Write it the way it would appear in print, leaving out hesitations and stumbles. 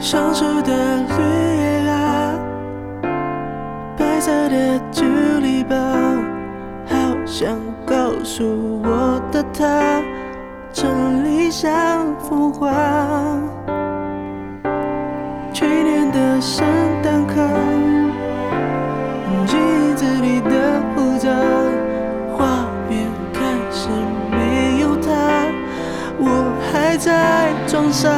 上树的绿叶啊，白色的竹篱笆，好想告诉我的他，这理想风华。去年的圣诞课，镜子里的胡子，画面开始没有他，我还在装傻。